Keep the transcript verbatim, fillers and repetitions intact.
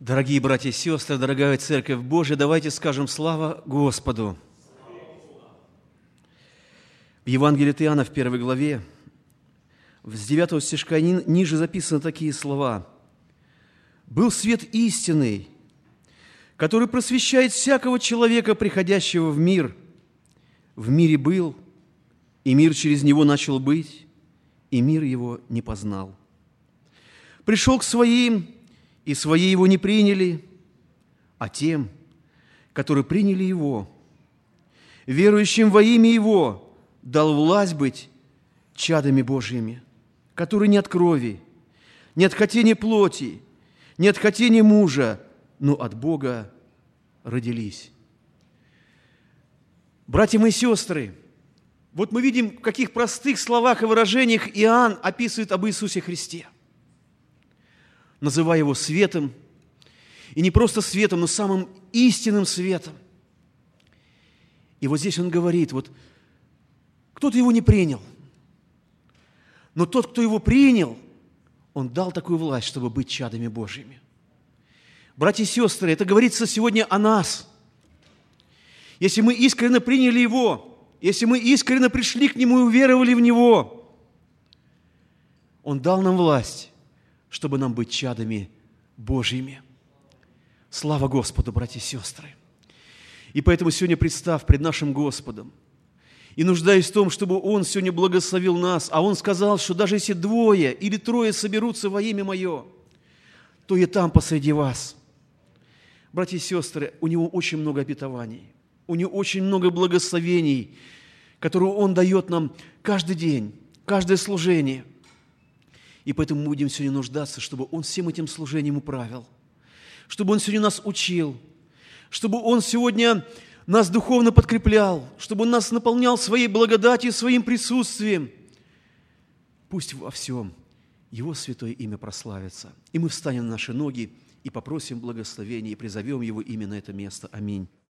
Дорогие братья и сестры, дорогая Церковь Божия, давайте скажем слава Господу. В Евангелии от Иоанна в первой главе, с девятого стишка ниже записаны такие слова. «Был свет истинный, который просвещает всякого человека, приходящего в мир. В мире был, и мир через него начал быть, и мир его не познал. Пришел к своим, и свои его не приняли, а тем, которые приняли его, верующим во имя его, дал власть быть чадами Божьими, которые не от крови, не от хотения плоти, не от хотения мужа, но от Бога родились». Братья мои сестры, вот мы видим, в каких простых словах и выражениях Иоанн описывает об Иисусе Христе, называя Его светом, и не просто светом, но самым истинным светом. И вот здесь он говорит, вот кто-то Его не принял, но тот, кто Его принял, Он дал такую власть, чтобы быть чадами Божьими. Братья и сестры, это говорится сегодня о нас. Если мы искренне приняли Его, если мы искренне пришли к Нему и уверовали в Него, Он дал нам власть, чтобы нам быть чадами Божьими. Слава Господу, братья и сестры! И поэтому сегодня, представ пред нашим Господом, и нуждаюсь в том, чтобы Он сегодня благословил нас, а Он сказал, что даже если двое или трое соберутся во имя Мое, то я там посреди вас. Братья и сестры, у Него очень много обетований, у Него очень много благословений, которые Он дает нам каждый день, каждое служение. И поэтому мы будем сегодня нуждаться, чтобы Он всем этим служением управил, чтобы Он сегодня нас учил, чтобы Он сегодня нас духовно подкреплял, чтобы Он нас наполнял своей благодатью, своим присутствием. Пусть во всем Его святое имя прославится. И мы встанем на наши ноги и попросим благословения, и призовем Его имя на это место. Аминь.